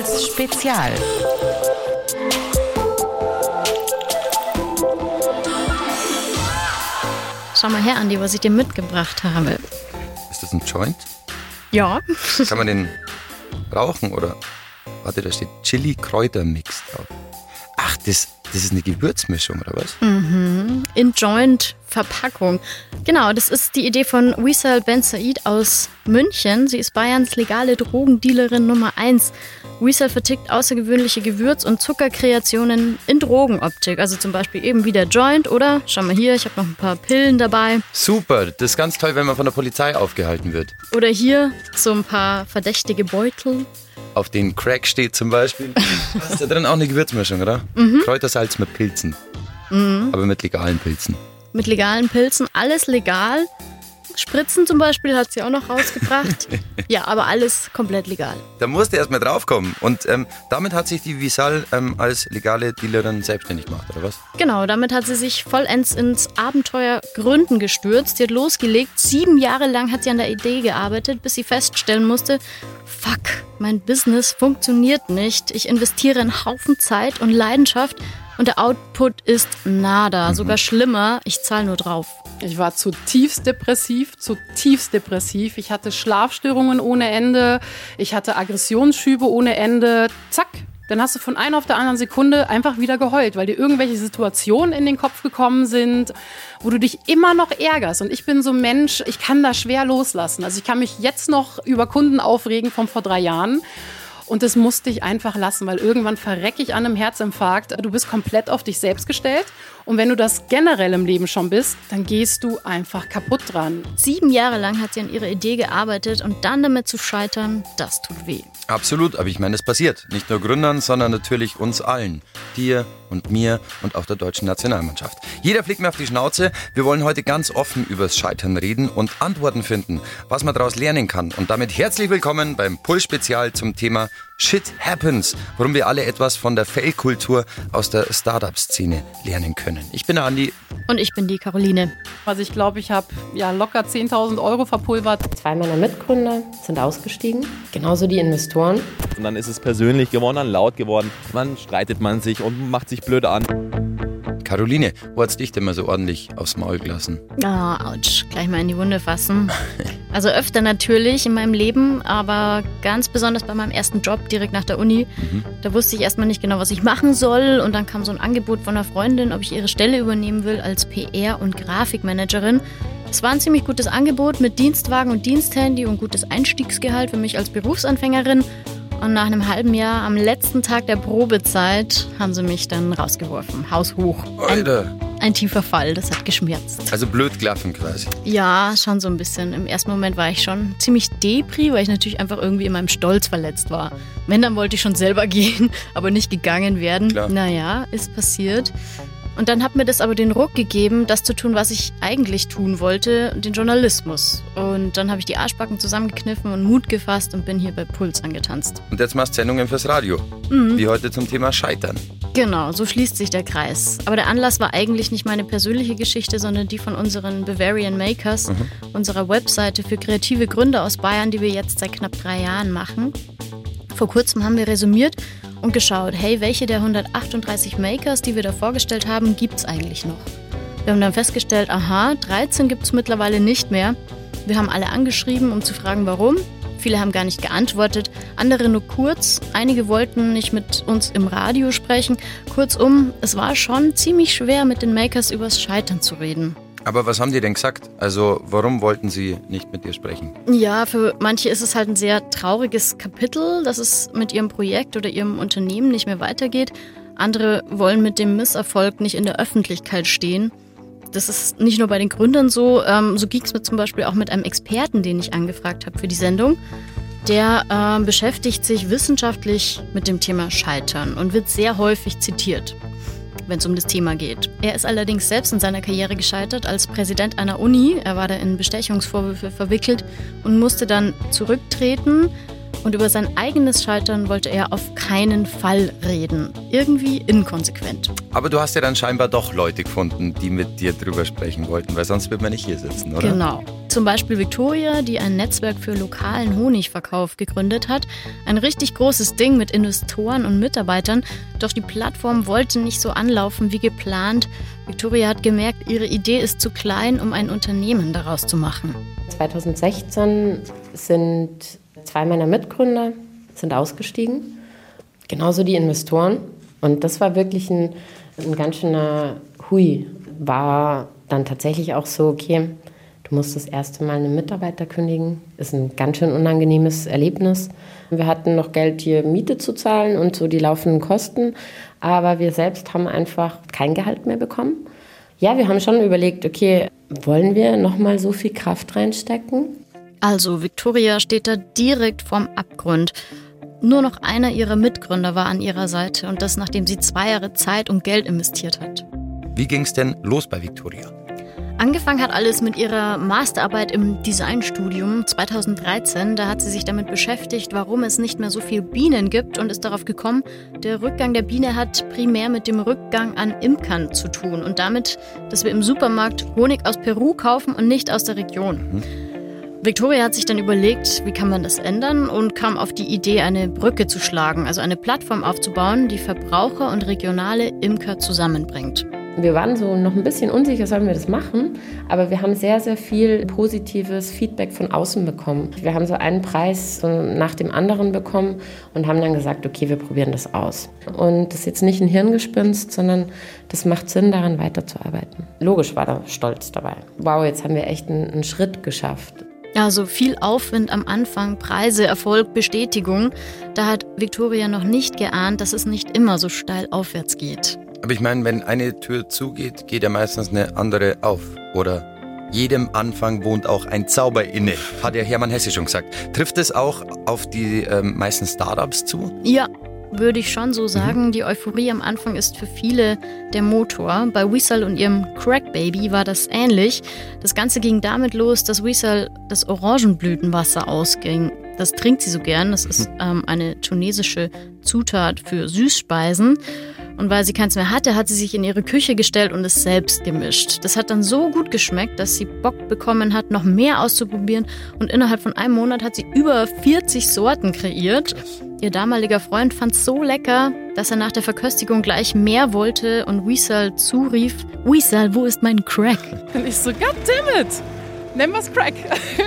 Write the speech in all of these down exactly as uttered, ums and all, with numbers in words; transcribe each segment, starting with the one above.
Puls Spezial. Schau mal her, Andi, was ich dir mitgebracht habe. Ist das ein Joint? Ja. Kann man den rauchen oder? Warte, da steht Chili-Kräuter-Mix drauf. Ach, das, das ist eine Gewürzmischung, oder was? Mhm. In Joint-Verpackung. Genau, das ist die Idee von Wisal Ben Said aus München. Sie ist Bayerns legale Drogendealerin Nummer eins. Wisal vertickt außergewöhnliche Gewürz- und Zuckerkreationen in Drogenoptik. Also zum Beispiel eben wie der Joint oder, schau mal hier, ich habe noch ein paar Pillen dabei. Super, das ist ganz toll, wenn man von der Polizei aufgehalten wird. Oder hier so ein paar verdächtige Beutel. Auf den Crack steht zum Beispiel. Da ist da drin auch eine Gewürzmischung, oder? Mhm. Kräutersalz mit Pilzen. Mhm. Aber mit legalen Pilzen. Mit legalen Pilzen, alles legal. Spritzen zum Beispiel hat sie auch noch rausgebracht. Ja, aber alles komplett legal. Da musste erst mal draufkommen. Und ähm, damit hat sich die Wisal ähm, als legale Dealerin selbstständig gemacht, oder was? Genau, damit hat sie sich vollends ins Abenteuer Gründen gestürzt. Sie hat losgelegt. Sieben Jahre lang hat sie an der Idee gearbeitet, bis sie feststellen musste, fuck, mein Business funktioniert nicht. Ich investiere einen Haufen Zeit und Leidenschaft und der Output ist nada. Mhm. Sogar schlimmer, ich zahle nur drauf. Ich war zutiefst depressiv, zutiefst depressiv. Ich hatte Schlafstörungen ohne Ende. Ich hatte Aggressionsschübe ohne Ende. Zack, dann hast du von einer auf der anderen Sekunde einfach wieder geheult, weil dir irgendwelche Situationen in den Kopf gekommen sind, wo du dich immer noch ärgerst. Und ich bin so ein Mensch, ich kann da schwer loslassen. Also ich kann mich jetzt noch über Kunden aufregen von vor drei Jahren. Und das musste ich einfach lassen, weil irgendwann verrecke ich an einem Herzinfarkt. Du bist komplett auf dich selbst gestellt. Und wenn du das generell im Leben schon bist, dann gehst du einfach kaputt dran. Sieben Jahre lang hat sie an ihrer Idee gearbeitet und dann damit zu scheitern, das tut weh. Absolut, aber ich meine, es passiert. Nicht nur Gründern, sondern natürlich uns allen. Dir und mir und auch der deutschen Nationalmannschaft. Jeder fliegt mir auf die Schnauze. Wir wollen heute ganz offen übers Scheitern reden und Antworten finden, was man daraus lernen kann. Und damit herzlich willkommen beim Puls-Spezial zum Thema Shit Happens, warum wir alle etwas von der Fail-Kultur aus der Startup-Szene lernen können. Ich bin der Andi. Und ich bin die Caroline. Also ich glaube, ich habe ja locker zehntausend Euro verpulvert. Zwei meiner Mitgründer sind ausgestiegen, genauso die Investoren. Und dann ist es persönlich geworden, dann laut geworden. Dann streitet man sich und macht sich blöd an. Caroline, wo hat's dich denn mal so ordentlich aufs Maul gelassen? Ah, oh, ouch, gleich mal in die Wunde fassen. Also öfter natürlich in meinem Leben, aber ganz besonders bei meinem ersten Job direkt nach der Uni. Mhm. Da wusste ich erstmal nicht genau, was ich machen soll und dann kam so ein Angebot von einer Freundin, ob ich ihre Stelle übernehmen will als P R- und Grafikmanagerin. Es war ein ziemlich gutes Angebot mit Dienstwagen und Diensthandy und gutes Einstiegsgehalt für mich als Berufsanfängerin. Und nach einem halben Jahr, am letzten Tag der Probezeit, haben sie mich dann rausgeworfen. Haus hoch. Ein, ein tiefer Fall, das hat geschmerzt. Also blöd gelaufen quasi. Ja, schon so ein bisschen. Im ersten Moment war ich schon ziemlich depri, weil ich natürlich einfach irgendwie in meinem Stolz verletzt war. Wenn, dann wollte ich schon selber gehen, aber nicht gegangen werden. Klar. Naja, ist passiert. Und dann hat mir das aber den Ruck gegeben, das zu tun, was ich eigentlich tun wollte, den Journalismus. Und dann habe ich die Arschbacken zusammengekniffen und Mut gefasst und bin hier bei Puls angetanzt. Und jetzt machst du Sendungen fürs Radio, mhm. wie heute zum Thema Scheitern. Genau, so schließt sich der Kreis. Aber der Anlass war eigentlich nicht meine persönliche Geschichte, sondern die von unseren Bavarian Makers, mhm. unserer Webseite für kreative Gründer aus Bayern, die wir jetzt seit knapp drei Jahren machen. Vor kurzem haben wir resümiert und geschaut, hey, welche der hundertachtunddreißig Makers, die wir da vorgestellt haben, gibt es eigentlich noch? Wir haben dann festgestellt, aha, dreizehn gibt es mittlerweile nicht mehr. Wir haben alle angeschrieben, um zu fragen, warum. Viele haben gar nicht geantwortet, andere nur kurz. Einige wollten nicht mit uns im Radio sprechen. Kurzum, es war schon ziemlich schwer, mit den Makers übers Scheitern zu reden. Aber was haben die denn gesagt? Also warum wollten sie nicht mit dir sprechen? Ja, für manche ist es halt ein sehr trauriges Kapitel, dass es mit ihrem Projekt oder ihrem Unternehmen nicht mehr weitergeht. Andere wollen mit dem Misserfolg nicht in der Öffentlichkeit stehen. Das ist nicht nur bei den Gründern so. Ähm, so ging es mir zum Beispiel auch mit einem Experten, den ich angefragt habe für die Sendung. Der äh, beschäftigt sich wissenschaftlich mit dem Thema Scheitern und wird sehr häufig zitiert, wenn es um das Thema geht. Er ist allerdings selbst in seiner Karriere gescheitert als Präsident einer Uni. Er war da in Bestechungsvorwürfe verwickelt und musste dann zurücktreten. Und über sein eigenes Scheitern wollte er auf keinen Fall reden. Irgendwie inkonsequent. Aber du hast ja dann scheinbar doch Leute gefunden, die mit dir drüber sprechen wollten, weil sonst wird man nicht hier sitzen, oder? Genau. zum Beispiel Victoria, die ein Netzwerk für lokalen Honigverkauf gegründet hat. Ein richtig großes Ding mit Investoren und Mitarbeitern. Doch die Plattform wollte nicht so anlaufen wie geplant. Victoria hat gemerkt, ihre Idee ist zu klein, um ein Unternehmen daraus zu machen. zwanzig sechzehn sind zwei meiner Mitgründer sind ausgestiegen. Genauso die Investoren. Und das war wirklich ein, ein ganz schöner Hui. War dann tatsächlich auch so, okay, du musst das erste Mal einen Mitarbeiter kündigen. Ist ein ganz schön unangenehmes Erlebnis. Wir hatten noch Geld, hier Miete zu zahlen und so die laufenden Kosten. Aber wir selbst haben einfach kein Gehalt mehr bekommen. Ja, wir haben schon überlegt, okay, wollen wir nochmal so viel Kraft reinstecken? Also, Victoria steht da direkt vorm Abgrund. Nur noch einer ihrer Mitgründer war an ihrer Seite und das, nachdem sie zwei Jahre Zeit und Geld investiert hat. Wie ging es denn los bei Victoria? Angefangen hat alles mit ihrer Masterarbeit im Designstudium zweitausenddreizehn. Da hat sie sich damit beschäftigt, warum es nicht mehr so viele Bienen gibt und ist darauf gekommen, der Rückgang der Biene hat primär mit dem Rückgang an Imkern zu tun und damit, dass wir im Supermarkt Honig aus Peru kaufen und nicht aus der Region. Mhm. Victoria hat sich dann überlegt, wie kann man das ändern und kam auf die Idee, eine Brücke zu schlagen, also eine Plattform aufzubauen, die Verbraucher und regionale Imker zusammenbringt. Wir waren so noch ein bisschen unsicher, sollen wir das machen, aber wir haben sehr, sehr viel positives Feedback von außen bekommen. Wir haben so einen Preis so nach dem anderen bekommen und haben dann gesagt, okay, wir probieren das aus. Und das ist jetzt nicht ein Hirngespinst, sondern das macht Sinn, daran weiterzuarbeiten. Logisch war da Stolz dabei. Wow, jetzt haben wir echt einen, einen Schritt geschafft. Also viel Aufwind am Anfang, Preise, Erfolg, Bestätigung. Da hat Victoria noch nicht geahnt, dass es nicht immer so steil aufwärts geht. Aber ich meine, wenn eine Tür zugeht, geht ja meistens eine andere auf. Oder jedem Anfang wohnt auch ein Zauber inne, hat ja Hermann Hesse schon gesagt. Trifft es auch auf die ähm, meisten Startups zu? Ja, würde ich schon so sagen. Mhm. Die Euphorie am Anfang ist für viele der Motor. Bei Weasel und ihrem Crack Baby war das ähnlich. Das Ganze ging damit los, dass Weasel das Orangenblütenwasser ausging. Das trinkt sie so gern. Das ist ähm, eine tunesische Zutat für Süßspeisen. Und weil sie keins mehr hatte, hat sie sich in ihre Küche gestellt und es selbst gemischt. Das hat dann so gut geschmeckt, dass sie Bock bekommen hat, noch mehr auszuprobieren. Und innerhalb von einem Monat hat sie über vierzig Sorten kreiert. Ihr damaliger Freund fand es so lecker, dass er nach der Verköstigung gleich mehr wollte und Weasel zurief, Weasel, wo ist mein Crack? Und ich so, goddammit, nennen wir's Crack.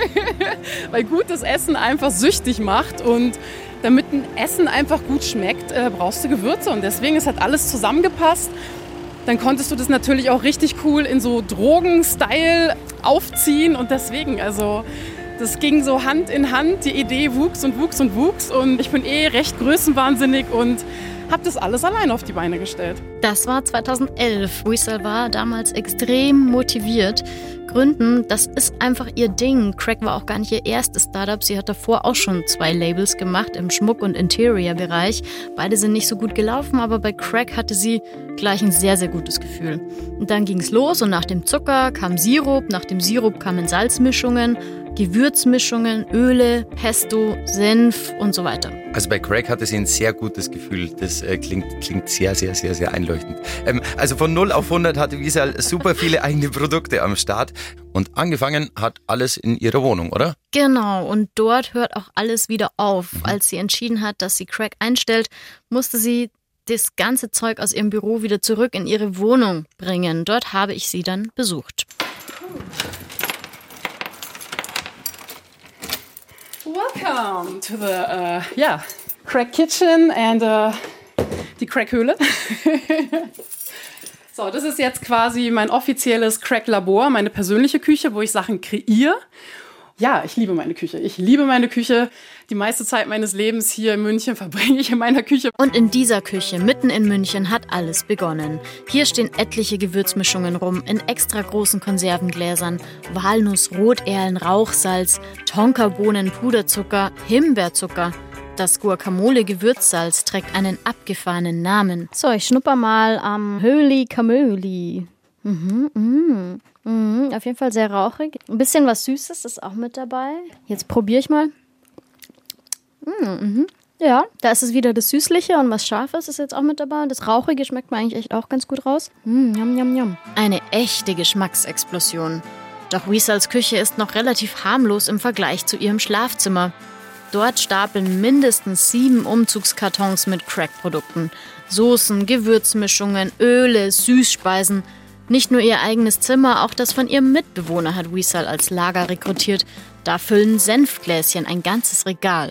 Weil gutes Essen einfach süchtig macht und damit ein Essen einfach gut schmeckt, äh, brauchst du Gewürze und deswegen, es hat alles zusammengepasst. Dann konntest du das natürlich auch richtig cool in so Drogen-Style aufziehen und deswegen, also das ging so Hand in Hand, die Idee wuchs und wuchs und wuchs und ich bin eh recht größenwahnsinnig und habe das alles allein auf die Beine gestellt. Das war zweitausendelf. Weasel war damals extrem motiviert. Gründen, das ist einfach ihr Ding. Crack war auch gar nicht ihr erstes Startup. Sie hat davor auch schon zwei Labels gemacht im Schmuck- und Interior-Bereich. Beide sind nicht so gut gelaufen, aber bei Crack hatte sie gleich ein sehr, sehr gutes Gefühl. Und dann ging es los und nach dem Zucker kam Sirup, nach dem Sirup kamen Salzmischungen, Gewürzmischungen, Öle, Pesto, Senf und so weiter. Also bei Crack hatte sie ein sehr gutes Gefühl. Das äh, klingt, klingt sehr, sehr, sehr, sehr einleuchtend. Ähm, also von null auf hundert hatte Weasel super viele eigene Produkte am Start. Und angefangen hat alles in ihrer Wohnung, oder? Genau, und dort hört auch alles wieder auf. Mhm. Als sie entschieden hat, dass sie Crack einstellt, musste sie das ganze Zeug aus ihrem Büro wieder zurück in ihre Wohnung bringen. Dort habe ich sie dann besucht. Welcome to the uh, yeah, Crack Kitchen and uh, die Crack-Höhle. So, das ist jetzt quasi mein offizielles Crack-Labor, meine persönliche Küche, wo ich Sachen kreiere. Ja, ich liebe meine Küche. Ich liebe meine Küche. Die meiste Zeit meines Lebens hier in München verbringe ich in meiner Küche. Und in dieser Küche, mitten in München, hat alles begonnen. Hier stehen etliche Gewürzmischungen rum, in extra großen Konservengläsern. Walnuss, Roterlen, Rauchsalz, Tonkabohnen, Puderzucker, Himbeerzucker. Das Guacamole-Gewürzsalz trägt einen abgefahrenen Namen. So, ich schnupper mal am Höli Kamöli. Mhm, mhm. Mhm, auf jeden Fall sehr rauchig. Ein bisschen was Süßes ist auch mit dabei. Jetzt probiere ich mal. Mhm. Ja, da ist es wieder das Süßliche und was Scharfes ist jetzt auch mit dabei. Und das Rauchige schmeckt mir eigentlich echt auch ganz gut raus. Mm, yum, yum, yum. Eine echte Geschmacksexplosion. Doch Weasels Küche ist noch relativ harmlos im Vergleich zu ihrem Schlafzimmer. Dort stapeln mindestens sieben Umzugskartons mit Crack-Produkten. Soßen, Gewürzmischungen, Öle, Süßspeisen. Nicht nur ihr eigenes Zimmer, auch das von ihrem Mitbewohner hat Weasel als Lager rekrutiert. Da füllen Senfgläschen ein ganzes Regal.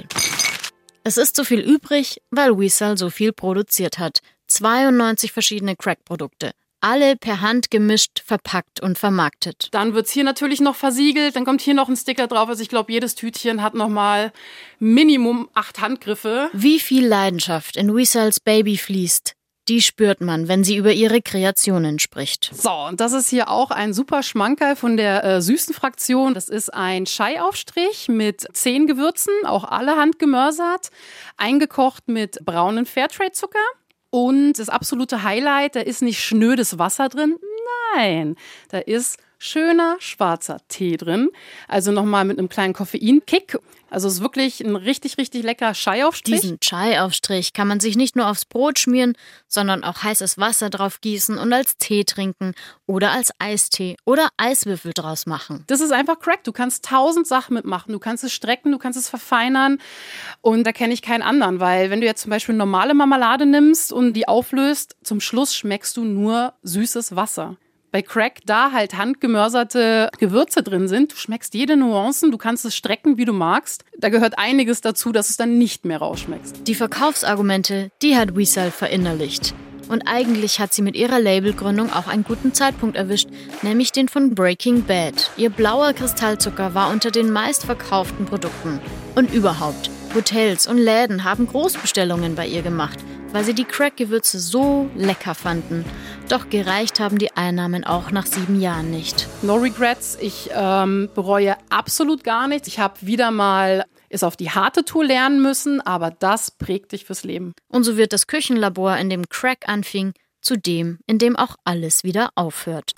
Es ist so viel übrig, weil Weasel so viel produziert hat. zweiundneunzig verschiedene Crack-Produkte. Alle per Hand gemischt, verpackt und vermarktet. Dann wird's hier natürlich noch versiegelt, dann kommt hier noch ein Sticker drauf. Also ich glaube, jedes Tütchen hat nochmal Minimum acht Handgriffe. Wie viel Leidenschaft in Weasels Baby fließt, die spürt man, wenn sie über ihre Kreationen spricht. So, und das ist hier auch ein super Schmankerl von der äh, süßen Fraktion. Das ist ein Chai-Aufstrich mit zehn Gewürzen, auch alle handgemörsert, eingekocht mit braunem Fairtrade-Zucker. Und das absolute Highlight, da ist nicht schnödes Wasser drin, nein, da ist schöner schwarzer Tee drin. Also nochmal mit einem kleinen Koffeinkick. Also es ist wirklich ein richtig, richtig leckerer Chai-Aufstrich. Diesen Chai-Aufstrich kann man sich nicht nur aufs Brot schmieren, sondern auch heißes Wasser drauf gießen und als Tee trinken oder als Eistee oder Eiswürfel draus machen. Das ist einfach Crack. Du kannst tausend Sachen mitmachen. Du kannst es strecken, du kannst es verfeinern und da kenne ich keinen anderen, weil wenn du jetzt zum Beispiel normale Marmelade nimmst und die auflöst, zum Schluss schmeckst du nur süßes Wasser. Bei Crack, da halt handgemörserte Gewürze drin sind, du schmeckst jede Nuancen, du kannst es strecken, wie du magst. Da gehört einiges dazu, dass du es dann nicht mehr rausschmeckst. Die Verkaufsargumente, die hat Weasel verinnerlicht. Und eigentlich hat sie mit ihrer Labelgründung auch einen guten Zeitpunkt erwischt, nämlich den von Breaking Bad. Ihr blauer Kristallzucker war unter den meistverkauften Produkten. Und überhaupt, Hotels und Läden haben Großbestellungen bei ihr gemacht, weil sie die Crack-Gewürze so lecker fanden. Doch gereicht haben die Einnahmen auch nach sieben Jahren nicht. No regrets, ich ähm, bereue absolut gar nichts. Ich habe wieder mal es auf die harte Tour lernen müssen, aber das prägt dich fürs Leben. Und so wird das Küchenlabor, in dem Crack anfing, zu dem, in dem auch alles wieder aufhört.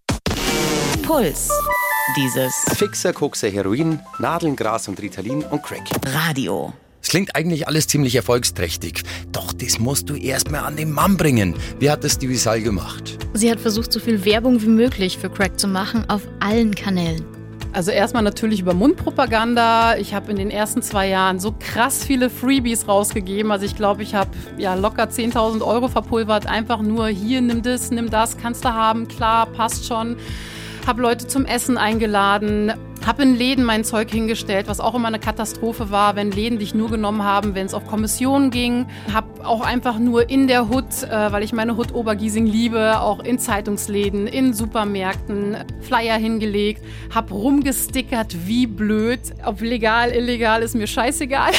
Puls. Dieses Fixer, Kokser, Heroin, Nadeln, Gras und Ritalin und Crack. Radio. Es klingt eigentlich alles ziemlich erfolgsträchtig. Doch das musst du erst mal an den Mann bringen. Wie hat das die Weasel gemacht? Sie hat versucht, so viel Werbung wie möglich für Crack zu machen auf allen Kanälen. Also erstmal natürlich über Mundpropaganda. Ich habe in den ersten zwei Jahren so krass viele Freebies rausgegeben. Also ich glaube, ich habe ja locker zehntausend Euro verpulvert. Einfach nur hier, nimm das, nimm das, kannst du haben. Klar, passt schon. Habe Leute zum Essen eingeladen, habe in Läden mein Zeug hingestellt, was auch immer eine Katastrophe war, wenn Läden dich nur genommen haben, wenn es auf Kommission ging. Habe auch einfach nur in der Hood, äh, weil ich meine Hood Obergiesing liebe, auch in Zeitungsläden, in Supermärkten Flyer hingelegt, habe rumgestickert, wie blöd. Ob legal, illegal, ist mir scheißegal.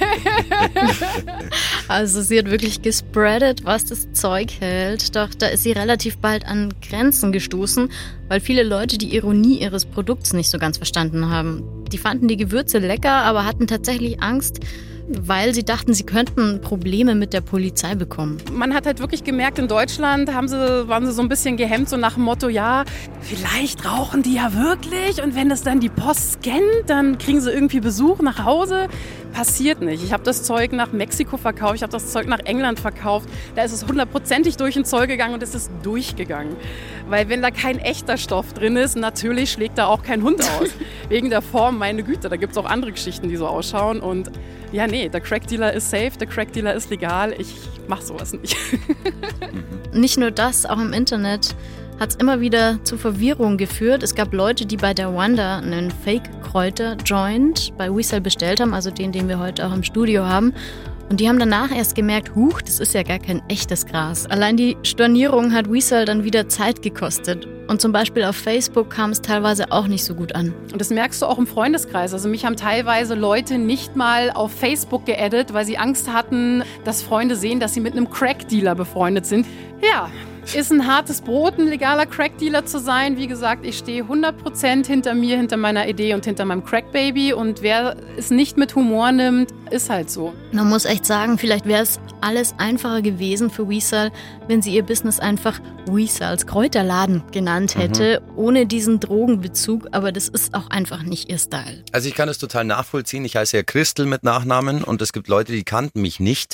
Also sie hat wirklich gespreadet, was das Zeug hält. Doch da ist sie relativ bald an Grenzen gestoßen, weil viele Leute die Ironie ihres Produkts nicht so ganz verstanden haben. Die fanden die Gewürze lecker, aber hatten tatsächlich Angst, weil sie dachten, sie könnten Probleme mit der Polizei bekommen. Man hat halt wirklich gemerkt, in Deutschland haben sie, waren sie so ein bisschen gehemmt, so nach dem Motto, ja, vielleicht rauchen die ja wirklich und wenn das dann die Post scannt, dann kriegen sie irgendwie Besuch nach Hause. Passiert nicht. Ich habe das Zeug nach Mexiko verkauft, ich habe das Zeug nach England verkauft. Da ist es hundertprozentig durch den Zoll gegangen und es ist durchgegangen. Weil wenn da kein echter Stoff drin ist, natürlich schlägt da auch kein Hund aus. Wegen der Form, meine Güte, da gibt es auch andere Geschichten, die so ausschauen. Und ja, nee, der Crack-Dealer ist safe, der Crack-Dealer ist legal. Ich mach sowas nicht. Nicht nur das, auch im Internet hat es immer wieder zu Verwirrung geführt. Es gab Leute, die bei der Wanda einen Fake-Kräuter-Joint bei Weasel bestellt haben, also den, den wir heute auch im Studio haben. Und die haben danach erst gemerkt, huch, das ist ja gar kein echtes Gras. Allein die Stornierung hat Weasel dann wieder Zeit gekostet. Und zum Beispiel auf Facebook kam es teilweise auch nicht so gut an. Und das merkst du auch im Freundeskreis. Also mich haben teilweise Leute nicht mal auf Facebook geaddet, weil sie Angst hatten, dass Freunde sehen, dass sie mit einem Crack-Dealer befreundet sind. Ja, ist ein hartes Brot, ein legaler Crack-Dealer zu sein. Wie gesagt, ich stehe hundert Prozent hinter mir, hinter meiner Idee und hinter meinem Crack-Baby. Und wer es nicht mit Humor nimmt, ist halt so. Man muss echt sagen, vielleicht wäre es alles einfacher gewesen für Weasel, wenn sie ihr Business einfach Weasels Kräuterladen genannt hätte, mhm. ohne diesen Drogenbezug. Aber das ist auch einfach nicht ihr Style. Also ich kann das total nachvollziehen. Ich heiße ja Christel mit Nachnamen und es gibt Leute, die kannten mich nicht.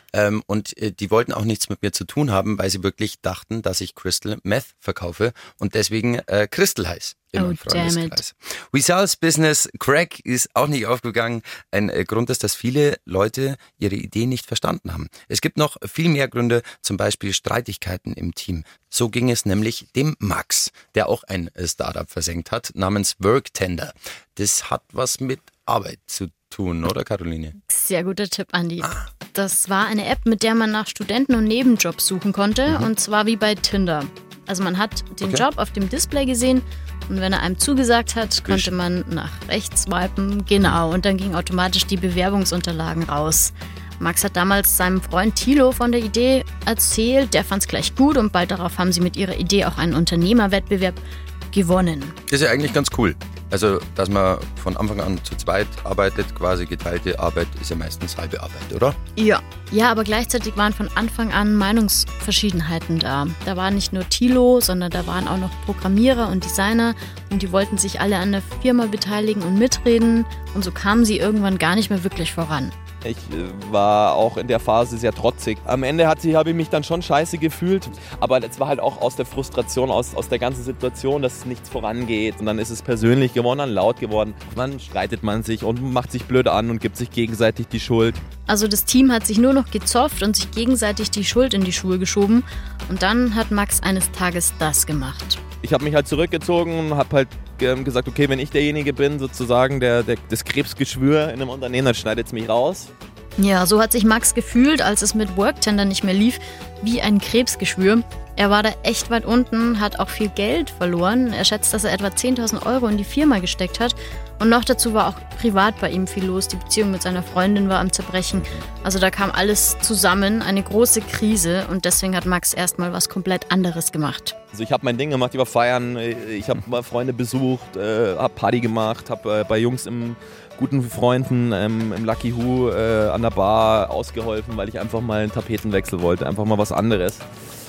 Ähm, und äh, die wollten auch nichts mit mir zu tun haben, weil sie wirklich dachten, dass ich Crystal Meth verkaufe und deswegen äh, Crystal heiß. In Oh, damn it. Wisals Business Crack ist auch nicht aufgegangen. Ein äh, Grund ist, dass viele Leute ihre Idee nicht verstanden haben. Es gibt noch viel mehr Gründe, zum Beispiel Streitigkeiten im Team. So ging es nämlich dem Max, der auch ein äh, Startup versenkt hat, namens Worktender. Das hat was mit Arbeit zu tun, oder Caroline? Sehr guter Tipp, Andi. Das war eine App, mit der man nach Studenten und Nebenjobs suchen konnte, mhm. und zwar wie bei Tinder. Also man hat den Okay. Job auf dem Display gesehen und wenn er einem zugesagt hat, konnte man nach rechts swipen, genau, und dann gingen automatisch die Bewerbungsunterlagen raus. Max hat damals seinem Freund Thilo von der Idee erzählt, der fand es gleich gut und bald darauf haben sie mit ihrer Idee auch einen Unternehmerwettbewerb gewonnen. Das ist ja eigentlich ganz cool. Also, dass man von Anfang an zu zweit arbeitet, quasi geteilte Arbeit, ist ja meistens halbe Arbeit, oder? Ja. Ja, aber gleichzeitig waren von Anfang an Meinungsverschiedenheiten da. Da war nicht nur Thilo, sondern da waren auch noch Programmierer und Designer und die wollten sich alle an der Firma beteiligen und mitreden und so kamen sie irgendwann gar nicht mehr wirklich voran. Ich äh, war auch in der Phase sehr trotzig. Am Ende hat sie, habe ich mich dann schon scheiße gefühlt. Aber es war halt auch aus der Frustration, aus, aus der ganzen Situation, dass nichts vorangeht. Und dann ist es persönlich geworden, dann laut geworden. Dann streitet man sich und macht sich blöd an und gibt sich gegenseitig die Schuld. Also das Team hat sich nur noch gezofft und sich gegenseitig die Schuld in die Schuhe geschoben. Und dann hat Max eines Tages das gemacht. Ich habe mich halt zurückgezogen und habe halt ähm, gesagt, okay, wenn ich derjenige bin, sozusagen der, der, das Krebsgeschwür in einem Unternehmen, dann schneidet es mich raus. Ja, so hat sich Max gefühlt, als es mit Worktender nicht mehr lief, wie ein Krebsgeschwür. Er war da echt weit unten, hat auch viel Geld verloren. Er schätzt, dass er etwa zehntausend Euro in die Firma gesteckt hat. Und noch dazu war auch privat bei ihm viel los. Die Beziehung mit seiner Freundin war am Zerbrechen. Also da kam alles zusammen, eine große Krise. Und deswegen hat Max erstmal was komplett anderes gemacht. Also ich habe mein Ding gemacht, ich war feiern, ich habe mal Freunde besucht, äh, habe Party gemacht, habe äh, bei Jungs im guten Freunden ähm, im Lucky Who äh, an der Bar ausgeholfen, weil ich einfach mal einen Tapetenwechsel wollte, einfach mal was anderes.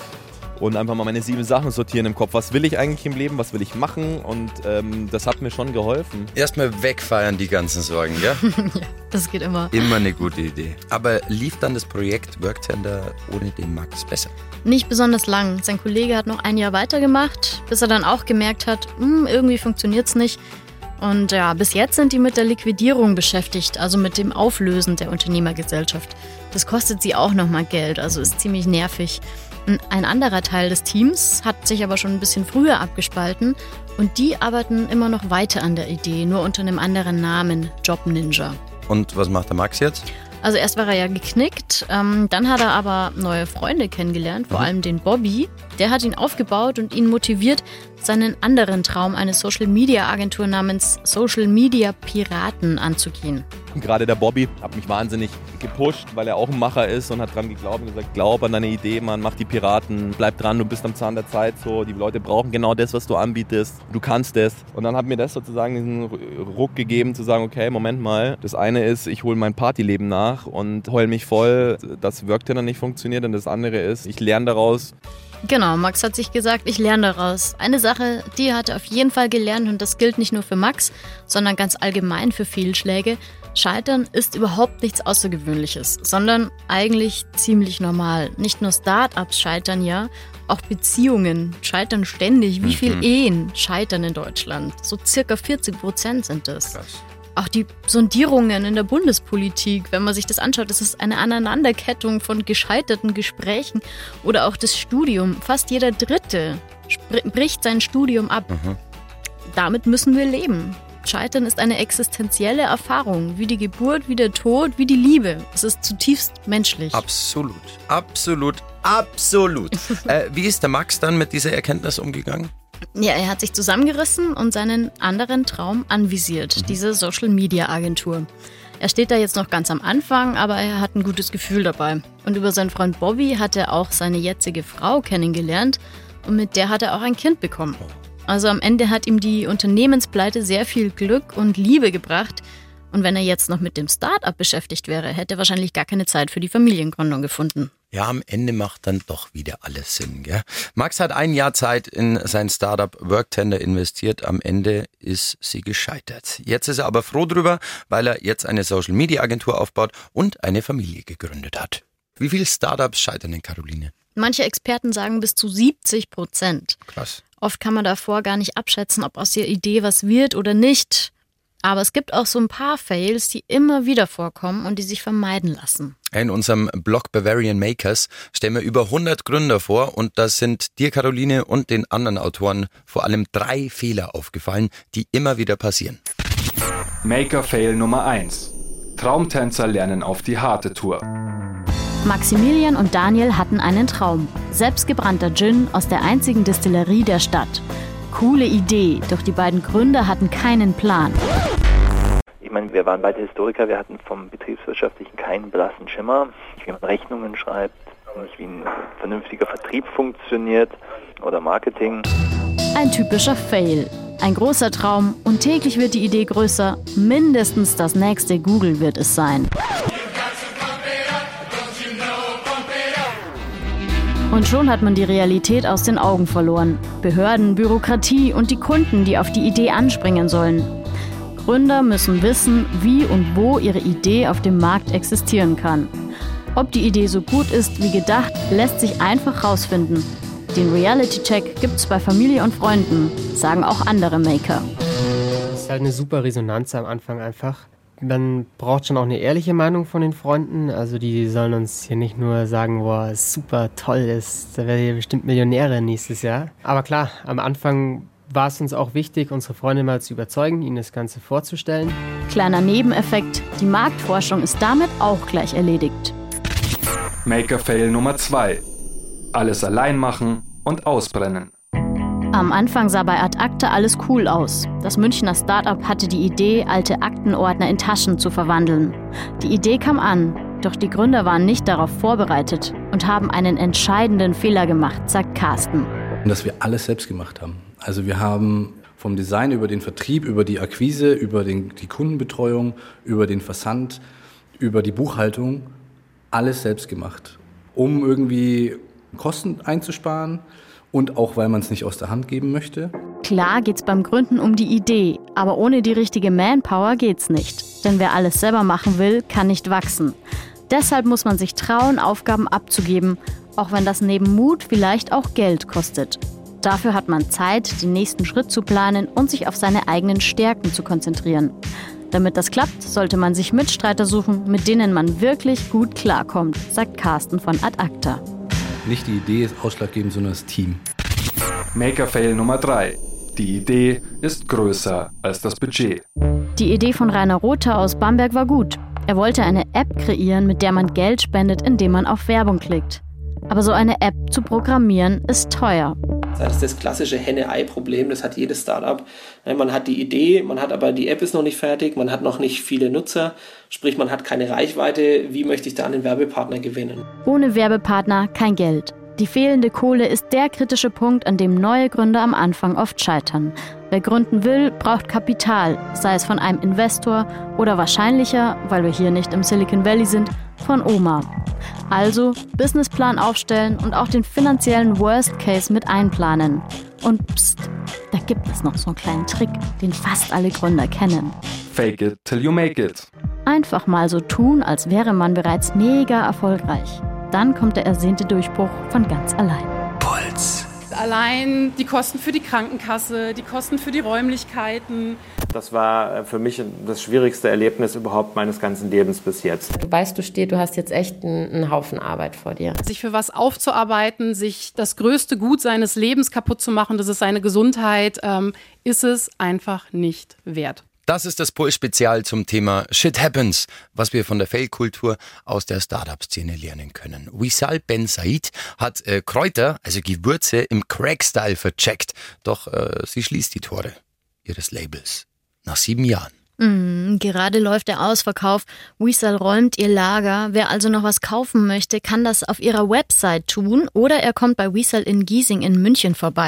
Und einfach mal meine sieben Sachen sortieren im Kopf. Was will ich eigentlich im Leben, was will ich machen? Und ähm, das hat mir schon geholfen. Erstmal wegfeiern die ganzen Sorgen, ja? Ja, das geht immer. Immer eine gute Idee. Aber lief dann das Projekt Worktender ohne den Max besser? Nicht besonders lang. Sein Kollege hat noch ein Jahr weitergemacht, bis er dann auch gemerkt hat, hm, irgendwie funktioniert's nicht. Und ja, bis jetzt sind die mit der Liquidierung beschäftigt, also mit dem Auflösen der Unternehmergesellschaft. Das kostet sie auch nochmal Geld, also ist ziemlich nervig. Ein anderer Teil des Teams hat sich aber schon ein bisschen früher abgespalten und die arbeiten immer noch weiter an der Idee, nur unter einem anderen Namen, Job Ninja. Und was macht der Max jetzt? Also erst war er ja geknickt, ähm, dann hat er aber neue Freunde kennengelernt, vor Mhm. allem den Bobby. Der hat ihn aufgebaut und ihn motiviert, seinen anderen Traum, eine Social-Media-Agentur namens Social Media Piraten anzugehen. Gerade der Bobby hat mich wahnsinnig gepusht, weil er auch ein Macher ist und hat dran geglaubt und gesagt, glaub an deine Idee, Mann, mach die Piraten, bleib dran, du bist am Zahn der Zeit, so, die Leute brauchen genau das, was du anbietest, du kannst es. Und dann hat mir das sozusagen diesen Ruck gegeben, zu sagen, okay, Moment mal, das eine ist, ich hole mein Partyleben nach und heul mich voll, dass Worktender nicht funktioniert, und das andere ist, ich lerne daraus. Genau, Max hat sich gesagt, ich lerne daraus. Eine Sache, die hat er auf jeden Fall gelernt und das gilt nicht nur für Max, sondern ganz allgemein für Fehlschläge. Scheitern ist überhaupt nichts Außergewöhnliches, sondern eigentlich ziemlich normal. Nicht nur Start-ups scheitern ja, auch Beziehungen scheitern ständig. Wie viele Ehen scheitern in Deutschland? So circa vierzig Prozent sind es. Krass. Auch die Sondierungen in der Bundespolitik, wenn man sich das anschaut, das ist eine Aneinanderkettung von gescheiterten Gesprächen. Oder auch das Studium. Fast jeder Dritte bricht sein Studium ab. Mhm. Damit müssen wir leben. Scheitern ist eine existenzielle Erfahrung, wie die Geburt, wie der Tod, wie die Liebe. Es ist zutiefst menschlich. Absolut, absolut, absolut. äh, wie ist der Max dann mit dieser Erkenntnis umgegangen? Ja, er hat sich zusammengerissen und seinen anderen Traum anvisiert, Mhm. diese Social-Media-Agentur. Er steht da jetzt noch ganz am Anfang, aber er hat ein gutes Gefühl dabei. Und über seinen Freund Bobby hat er auch seine jetzige Frau kennengelernt und mit der hat er auch ein Kind bekommen. Also am Ende hat ihm die Unternehmenspleite sehr viel Glück und Liebe gebracht. Und wenn er jetzt noch mit dem Start-up beschäftigt wäre, hätte er wahrscheinlich gar keine Zeit für die Familiengründung gefunden. Ja, am Ende macht dann doch wieder alles Sinn, gell? Max hat ein Jahr Zeit in sein Startup Worktender investiert. Am Ende ist sie gescheitert. Jetzt ist er aber froh drüber, weil er jetzt eine Social-Media-Agentur aufbaut und eine Familie gegründet hat. Wie viele Startups scheitern denn, Caroline? Manche Experten sagen bis zu siebzig Prozent. Krass. Oft kann man davor gar nicht abschätzen, ob aus der Idee was wird oder nicht. Aber es gibt auch so ein paar Fails, die immer wieder vorkommen und die sich vermeiden lassen. In unserem Blog Bavarian Makers stellen wir über hundert Gründer vor und da sind dir, Caroline, und den anderen Autoren vor allem drei Fehler aufgefallen, die immer wieder passieren. Maker-Fail Nummer eins. Traumtänzer lernen auf die harte Tour. Maximilian und Daniel hatten einen Traum. Selbstgebrannter Gin aus der einzigen Distillerie der Stadt. Coole Idee, doch die beiden Gründer hatten keinen Plan. Ich meine, wir waren beide Historiker, wir hatten vom Betriebswirtschaftlichen keinen blassen Schimmer, wie man Rechnungen schreibt, nicht wie ein vernünftiger Vertrieb funktioniert oder Marketing. Ein typischer Fail. Ein großer Traum und täglich wird die Idee größer. Mindestens das nächste Google wird es sein. Und schon hat man die Realität aus den Augen verloren. Behörden, Bürokratie und die Kunden, die auf die Idee anspringen sollen. Gründer müssen wissen, wie und wo ihre Idee auf dem Markt existieren kann. Ob die Idee so gut ist wie gedacht, lässt sich einfach rausfinden. Den Reality-Check gibt's bei Familie und Freunden, sagen auch andere Maker. Es ist halt eine super Resonanz am Anfang einfach. Man braucht schon auch eine ehrliche Meinung von den Freunden. Also die sollen uns hier nicht nur sagen, boah, super toll ist, da werdet ihr bestimmt Millionäre nächstes Jahr. Aber klar, am Anfang war es uns auch wichtig, unsere Freunde mal zu überzeugen, ihnen das Ganze vorzustellen. Kleiner Nebeneffekt, die Marktforschung ist damit auch gleich erledigt. Maker-Fail Nummer zwei. Alles allein machen und ausbrennen. Am Anfang sah bei Ad Acta alles cool aus. Das Münchner Start-up hatte die Idee, alte Aktenordner in Taschen zu verwandeln. Die Idee kam an, doch die Gründer waren nicht darauf vorbereitet und haben einen entscheidenden Fehler gemacht, sagt Carsten. Dass wir alles selbst gemacht haben. Also wir haben vom Design über den Vertrieb, über die Akquise, über den, die Kundenbetreuung, über den Versand, über die Buchhaltung alles selbst gemacht, um irgendwie Kosten einzusparen. Und auch, weil man es nicht aus der Hand geben möchte. Klar geht's beim Gründen um die Idee, aber ohne die richtige Manpower geht's nicht. Denn wer alles selber machen will, kann nicht wachsen. Deshalb muss man sich trauen, Aufgaben abzugeben, auch wenn das neben Mut vielleicht auch Geld kostet. Dafür hat man Zeit, den nächsten Schritt zu planen und sich auf seine eigenen Stärken zu konzentrieren. Damit das klappt, sollte man sich Mitstreiter suchen, mit denen man wirklich gut klarkommt, sagt Carsten von Ad Acta. Nicht die Idee ist ausschlaggebend, sondern das Team. Maker-Fail Nummer drei. Die Idee ist größer als das Budget. Die Idee von Rainer Rother aus Bamberg war gut. Er wollte eine App kreieren, mit der man Geld spendet, indem man auf Werbung klickt. Aber so eine App zu programmieren ist teuer. Das ist das klassische Henne-Ei-Problem, das hat jedes Startup. Man hat die Idee, man hat aber die App ist noch nicht fertig, man hat noch nicht viele Nutzer, sprich man hat keine Reichweite. Wie möchte ich da einen Werbepartner gewinnen? Ohne Werbepartner kein Geld. Die fehlende Kohle ist der kritische Punkt, an dem neue Gründer am Anfang oft scheitern. Wer gründen will, braucht Kapital, sei es von einem Investor oder wahrscheinlicher, weil wir hier nicht im Silicon Valley sind, von Oma. Also Businessplan aufstellen und auch den finanziellen Worst Case mit einplanen. Und pst, da gibt es noch so einen kleinen Trick, den fast alle Gründer kennen. Fake it till you make it. Einfach mal so tun, als wäre man bereits mega erfolgreich. Dann kommt der ersehnte Durchbruch von ganz allein. Puls. Allein die Kosten für die Krankenkasse, die Kosten für die Räumlichkeiten. Das war für mich das schwierigste Erlebnis überhaupt meines ganzen Lebens bis jetzt. Du weißt, du stehst, du hast jetzt echt einen, einen Haufen Arbeit vor dir. Sich für was aufzuarbeiten, sich das größte Gut seines Lebens kaputt zu machen, das ist seine Gesundheit, ähm, ist es einfach nicht wert. Das ist das Puls-Spezial zum Thema Shit Happens, was wir von der Fail-Kultur aus der Startup-Szene lernen können. Wissal Ben Said hat äh, Kräuter, also Gewürze, im Crack-Style vercheckt. Doch äh, sie schließt die Tore ihres Labels. Nach sieben Jahren. Mm, gerade läuft der Ausverkauf. Wissal räumt ihr Lager. Wer also noch was kaufen möchte, kann das auf ihrer Website tun oder er kommt bei Wissal in Giesing in München vorbei.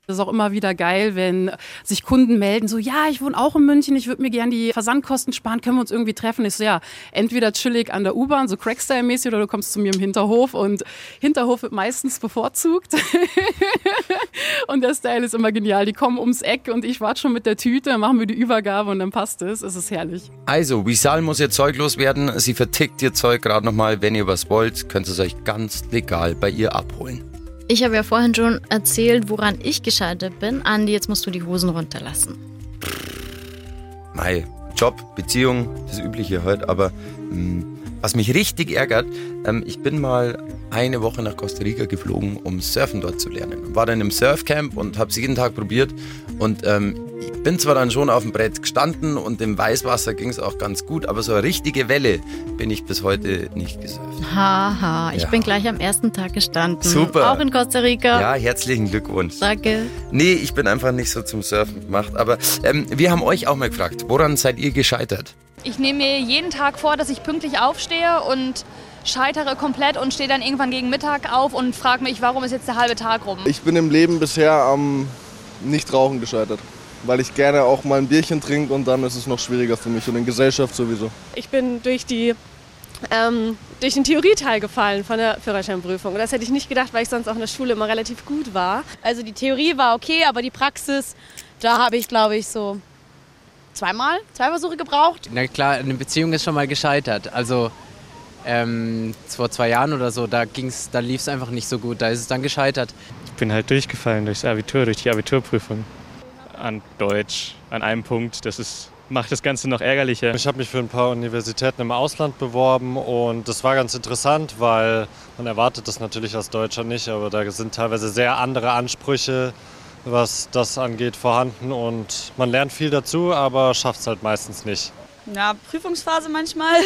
Das ist auch immer wieder geil, wenn sich Kunden melden, so, ja, ich wohne auch in München, ich würde mir gerne die Versandkosten sparen, können wir uns irgendwie treffen? Ich so, ja, entweder chillig an der U-Bahn, so Crackstyle-mäßig, oder du kommst zu mir im Hinterhof und Hinterhof wird meistens bevorzugt. Und der Style ist immer genial, die kommen ums Eck und ich warte schon mit der Tüte, dann machen wir die Übergabe und dann passt es, es ist herrlich. Also, Wisal muss ihr Zeug loswerden, sie vertickt ihr Zeug gerade nochmal, wenn ihr was wollt, könnt ihr es euch ganz legal bei ihr abholen. Ich habe ja vorhin schon erzählt, woran ich gescheitert bin. Andi, jetzt musst du die Hosen runterlassen. Mei, Job, Beziehung, das Übliche halt, aber mh, was mich richtig ärgert, ähm, ich bin mal eine Woche nach Costa Rica geflogen, um Surfen dort zu lernen. War dann im Surfcamp und habe es jeden Tag probiert und ähm, ich bin zwar dann schon auf dem Brett gestanden und im Weißwasser ging es auch ganz gut, aber so eine richtige Welle bin ich bis heute nicht gesurft. Haha, ich Ja. bin gleich am ersten Tag gestanden. Super. Auch in Costa Rica. Ja, herzlichen Glückwunsch. Danke. Nee, ich bin einfach nicht so zum Surfen gemacht, aber ähm, wir haben euch auch mal gefragt, woran seid ihr gescheitert? Ich nehme mir jeden Tag vor, dass ich pünktlich aufstehe und scheitere komplett und stehe dann irgendwann gegen Mittag auf und frage mich, warum ist jetzt der halbe Tag rum? Ich bin im Leben bisher am Nichtrauchen gescheitert, weil ich gerne auch mal ein Bierchen trinke und dann ist es noch schwieriger für mich und in Gesellschaft sowieso. Ich bin durch, die, ähm, durch den Theorieteil gefallen von der Führerscheinprüfung. Das hätte ich nicht gedacht, weil ich sonst auch in der Schule immer relativ gut war. Also die Theorie war okay, aber die Praxis, da habe ich, glaube ich, so zweimal, zwei Versuche gebraucht. Na klar, eine Beziehung ist schon mal gescheitert. Also ähm, vor zwei Jahren oder so, da ging's, da lief es einfach nicht so gut. Da ist es dann gescheitert. Ich bin halt durchgefallen durchs Abitur, durch die Abiturprüfung. An Deutsch, an einem Punkt. Das ist, macht das Ganze noch ärgerlicher. Ich habe mich für ein paar Universitäten im Ausland beworben und das war ganz interessant, weil man erwartet das natürlich als Deutscher nicht, aber da sind teilweise sehr andere Ansprüche, was das angeht, vorhanden und man lernt viel dazu, aber schafft es halt meistens nicht. Ja, Prüfungsphase manchmal.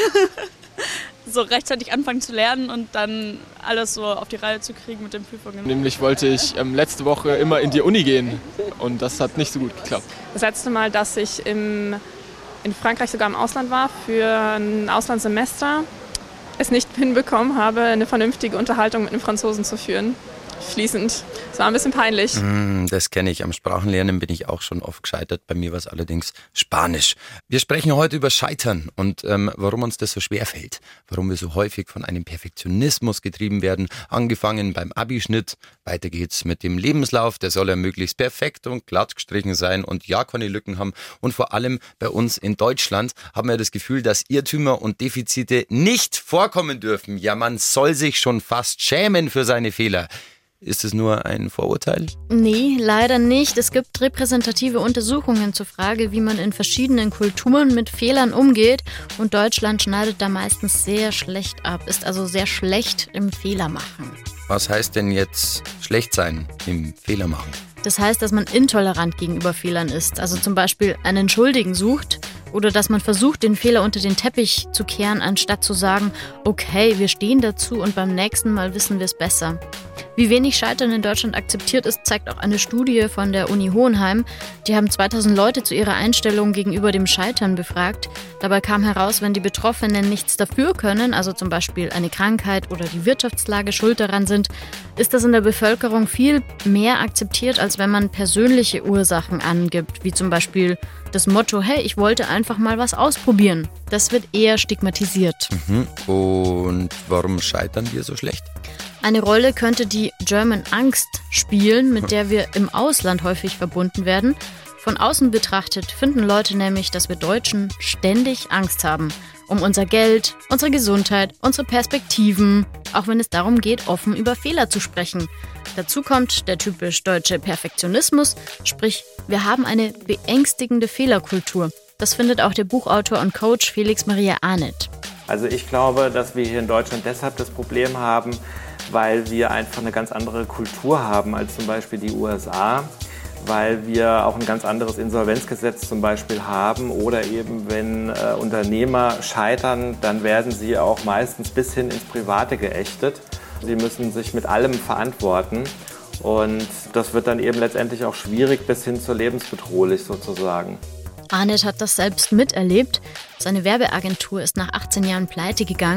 So rechtzeitig anfangen zu lernen und dann alles so auf die Reihe zu kriegen mit den Prüfungen. Nämlich wollte ich ähm, letzte Woche immer in die Uni gehen und das hat nicht so gut geklappt. Das letzte Mal, dass ich im, in Frankreich sogar im Ausland war für ein Auslandssemester, es nicht hinbekommen habe, eine vernünftige Unterhaltung mit einem Franzosen zu führen. Fließend. Das war ein bisschen peinlich. Mm, das kenne ich. Am Sprachenlernen bin ich auch schon oft gescheitert. Bei mir war es allerdings Spanisch. Wir sprechen heute über Scheitern und ähm, warum uns das so schwer fällt. Warum wir so häufig von einem Perfektionismus getrieben werden. Angefangen beim Abischnitt. Weiter geht's mit dem Lebenslauf. Der soll ja möglichst perfekt und glatt gestrichen sein und ja keine Lücken haben. Und vor allem bei uns in Deutschland haben wir das Gefühl, dass Irrtümer und Defizite nicht vorkommen dürfen. Ja, man soll sich schon fast schämen für seine Fehler. Ist es nur ein Vorurteil? Nee, leider nicht. Es gibt repräsentative Untersuchungen zur Frage, wie man in verschiedenen Kulturen mit Fehlern umgeht. Und Deutschland schneidet da meistens sehr schlecht ab, ist also sehr schlecht im Fehlermachen. Was heißt denn jetzt schlecht sein im Fehlermachen? Das heißt, dass man intolerant gegenüber Fehlern ist. Also zum Beispiel einen Schuldigen sucht oder dass man versucht, den Fehler unter den Teppich zu kehren, anstatt zu sagen, okay, wir stehen dazu und beim nächsten Mal wissen wir es besser. Wie wenig Scheitern in Deutschland akzeptiert ist, zeigt auch eine Studie von der Uni Hohenheim. Die haben zweitausend Leute zu ihrer Einstellung gegenüber dem Scheitern befragt. Dabei kam heraus, wenn die Betroffenen nichts dafür können, also zum Beispiel eine Krankheit oder die Wirtschaftslage schuld daran sind, ist das in der Bevölkerung viel mehr akzeptiert, als wenn man persönliche Ursachen angibt, wie zum Beispiel das Motto, hey, ich wollte einfach mal was ausprobieren. Das wird eher stigmatisiert. Mhm. Und warum scheitern wir so schlecht? Eine Rolle könnte die German Angst spielen, mit der wir im Ausland häufig verbunden werden. Von außen betrachtet finden Leute nämlich, dass wir Deutschen ständig Angst haben. Um unser Geld, unsere Gesundheit, unsere Perspektiven, auch wenn es darum geht, offen über Fehler zu sprechen. Dazu kommt der typisch deutsche Perfektionismus, sprich, wir haben eine beängstigende Fehlerkultur. Das findet auch der Buchautor und Coach Felix Maria Arnett. Also ich glaube, dass wir hier in Deutschland deshalb das Problem haben, weil wir einfach eine ganz andere Kultur haben als zum Beispiel die U S A, weil wir auch ein ganz anderes Insolvenzgesetz zum Beispiel haben oder eben wenn äh, Unternehmer scheitern, dann werden sie auch meistens bis hin ins Private geächtet. Sie müssen sich mit allem verantworten und das wird dann eben letztendlich auch schwierig bis hin zur lebensbedrohlich sozusagen. Arnett hat das selbst miterlebt. Seine Werbeagentur ist nach achtzehn Jahren pleite gegangen.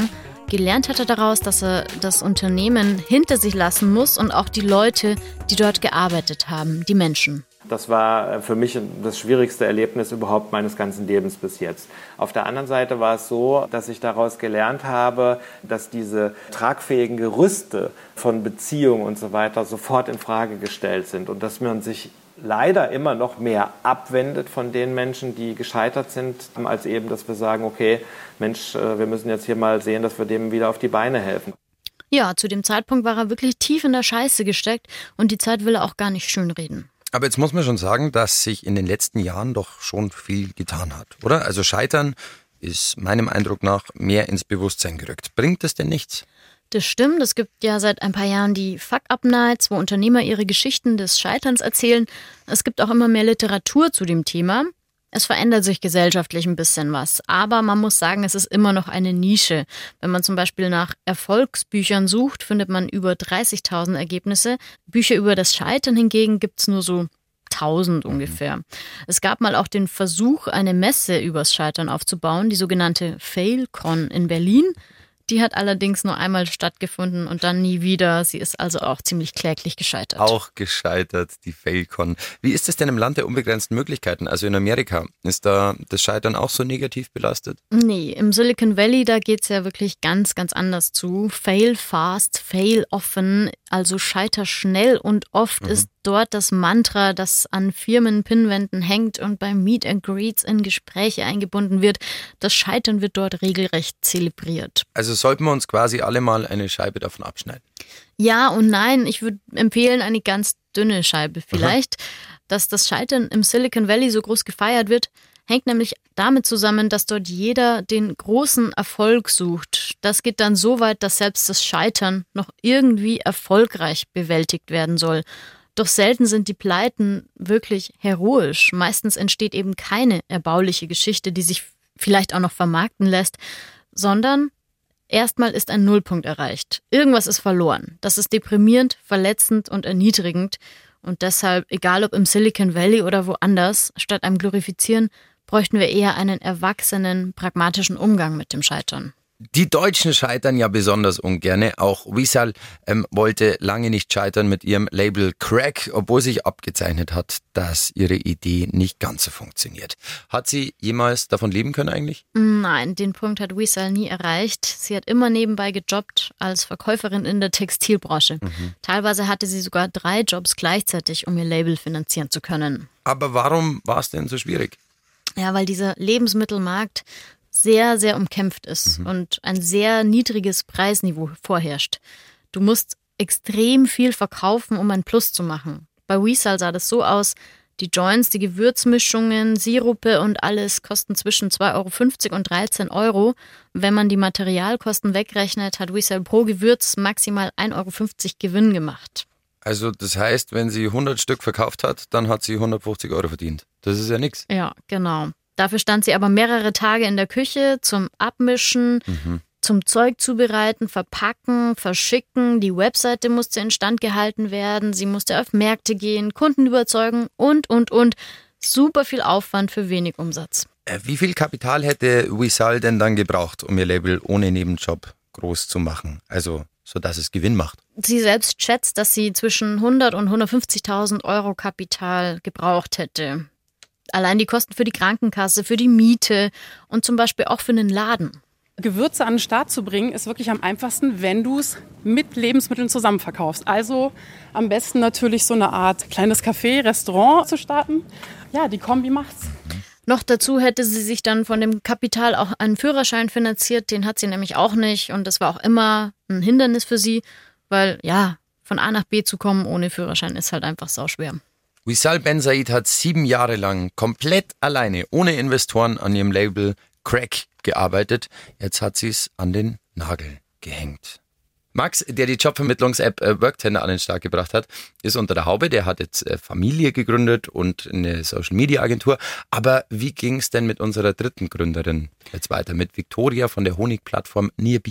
Gelernt hat er daraus, dass er das Unternehmen hinter sich lassen muss und auch die Leute, die dort gearbeitet haben, die Menschen. Das war für mich das schwierigste Erlebnis überhaupt meines ganzen Lebens bis jetzt. Auf der anderen Seite war es so, dass ich daraus gelernt habe, dass diese tragfähigen Gerüste von Beziehungen und so weiter sofort in Frage gestellt sind und dass man sich leider immer noch mehr abwendet von den Menschen, die gescheitert sind, als eben, dass wir sagen, okay, Mensch, wir müssen jetzt hier mal sehen, dass wir dem wieder auf die Beine helfen. Ja, zu dem Zeitpunkt war er wirklich tief in der Scheiße gesteckt und die Zeit will er auch gar nicht schönreden. Aber jetzt muss man schon sagen, dass sich in den letzten Jahren doch schon viel getan hat, oder? Also Scheitern ist meinem Eindruck nach mehr ins Bewusstsein gerückt. Bringt das denn nichts? Das stimmt, es gibt ja seit ein paar Jahren die Fuck-Up-Nights, wo Unternehmer ihre Geschichten des Scheiterns erzählen. Es gibt auch immer mehr Literatur zu dem Thema. Es verändert sich gesellschaftlich ein bisschen was, aber man muss sagen, es ist immer noch eine Nische. Wenn man zum Beispiel nach Erfolgsbüchern sucht, findet man über dreißigtausend Ergebnisse. Bücher über das Scheitern hingegen gibt es nur so tausend ungefähr. Es gab mal auch den Versuch, eine Messe übers Scheitern aufzubauen, die sogenannte FailCon in Berlin. Die hat allerdings nur einmal stattgefunden und dann nie wieder. Sie ist also auch ziemlich kläglich gescheitert. Auch gescheitert, die FailCon. Wie ist es denn im Land der unbegrenzten Möglichkeiten? Also in Amerika, ist da das Scheitern auch so negativ belastet? Nee, im Silicon Valley, da geht es ja wirklich ganz, ganz anders zu. Fail fast, fail often, also scheiter schnell und oft mhm. ist dort das Mantra, das an Firmen-Pinwänden hängt und bei Meet and Greets in Gespräche eingebunden wird. Das Scheitern wird dort regelrecht zelebriert. Also sollten wir uns quasi alle mal eine Scheibe davon abschneiden? Ja und nein, ich würde empfehlen, eine ganz dünne Scheibe vielleicht. Aha. Dass das Scheitern im Silicon Valley so groß gefeiert wird, hängt nämlich damit zusammen, dass dort jeder den großen Erfolg sucht. Das geht dann so weit, dass selbst das Scheitern noch irgendwie erfolgreich bewältigt werden soll. Doch selten sind die Pleiten wirklich heroisch. Meistens entsteht eben keine erbauliche Geschichte, die sich vielleicht auch noch vermarkten lässt, sondern erstmal ist ein Nullpunkt erreicht. Irgendwas ist verloren. Das ist deprimierend, verletzend und erniedrigend. Und deshalb, egal ob im Silicon Valley oder woanders, statt einem Glorifizieren, bräuchten wir eher einen erwachsenen, pragmatischen Umgang mit dem Scheitern. Die Deutschen scheitern ja besonders ungerne. Auch Wissal ähm, wollte lange nicht scheitern mit ihrem Label Crack, obwohl sich abgezeichnet hat, dass ihre Idee nicht ganz so funktioniert. Hat sie jemals davon leben können eigentlich? Nein, den Punkt hat Wissal nie erreicht. Sie hat immer nebenbei gejobbt als Verkäuferin in der Textilbranche. Mhm. Teilweise hatte sie sogar drei Jobs gleichzeitig, um ihr Label finanzieren zu können. Aber warum war es denn so schwierig? Ja, weil dieser Lebensmittelmarkt sehr, sehr umkämpft ist mhm. und ein sehr niedriges Preisniveau vorherrscht. Du musst extrem viel verkaufen, um ein Plus zu machen. Bei Wissal sah das so aus, die Joints, die Gewürzmischungen, Sirupe und alles kosten zwischen zwei Euro fünfzig und dreizehn Euro. Wenn man die Materialkosten wegrechnet, hat Wissal pro Gewürz maximal ein Euro fünfzig Gewinn gemacht. Also das heißt, wenn sie hundert Stück verkauft hat, dann hat sie hundertfünfzig Euro verdient. Das ist ja nichts. Ja, genau. Dafür stand sie aber mehrere Tage in der Küche zum Abmischen, mhm. zum Zeug zubereiten, verpacken, verschicken. Die Webseite musste instand gehalten werden, sie musste auf Märkte gehen, Kunden überzeugen und, und, und. Super viel Aufwand für wenig Umsatz. Wie viel Kapital hätte Wissal denn dann gebraucht, um ihr Label ohne Nebenjob groß zu machen? Also, sodass es Gewinn macht. Sie selbst schätzt, dass sie zwischen hundert und hundertfünfzigtausend Euro Kapital gebraucht hätte. Allein die Kosten für die Krankenkasse, für die Miete und zum Beispiel auch für einen Laden. Gewürze an den Start zu bringen, ist wirklich am einfachsten, wenn du es mit Lebensmitteln zusammen verkaufst. Also am besten natürlich so eine Art kleines Café, Restaurant zu starten. Ja, die Kombi macht's. Noch dazu hätte sie sich dann von dem Kapital auch einen Führerschein finanziert. Den hat sie nämlich auch nicht und das war auch immer ein Hindernis für sie, weil ja, von A nach B zu kommen ohne Führerschein ist halt einfach sauschwer. Wissal Bensaid hat sieben Jahre lang komplett alleine, ohne Investoren, an ihrem Label Crack gearbeitet. Jetzt hat sie es an den Nagel gehängt. Max, der die Jobvermittlungs-App äh, Worktender an den Start gebracht hat, ist unter der Haube. Der hat jetzt äh, Familie gegründet und eine Social-Media-Agentur. Aber wie ging es denn mit unserer dritten Gründerin jetzt weiter, mit Victoria von der Honigplattform Nearbees?